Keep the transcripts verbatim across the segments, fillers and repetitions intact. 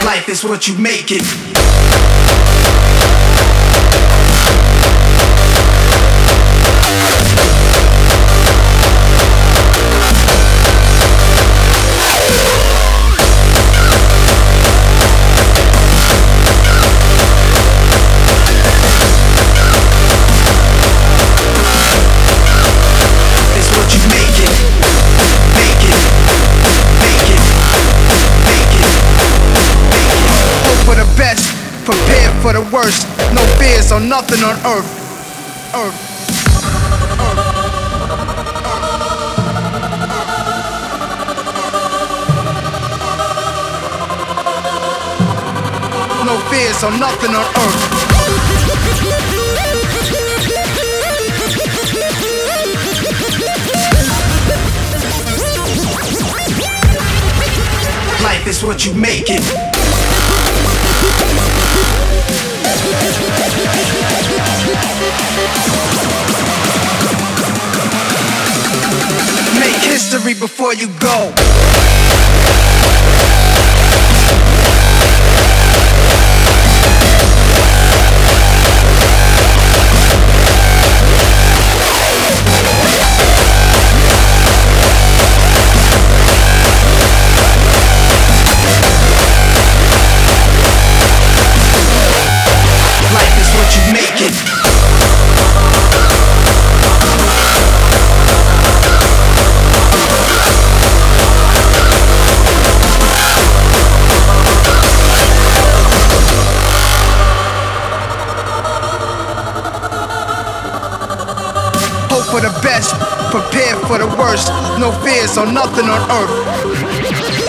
Life is what you make it. Prepared for the worst, no fears or nothing on earth. Earth. No fears or nothing on earth. Life is what you make it. Make history before you go. Life is what you make it. Hope for the best, prepare for the worst, no fears or nothing on earth.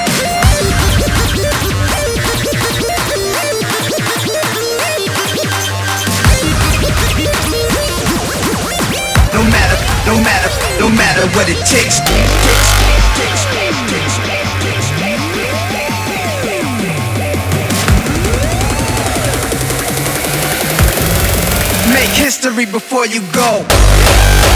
No matter, no matter, no matter what it takes. Make history before you go.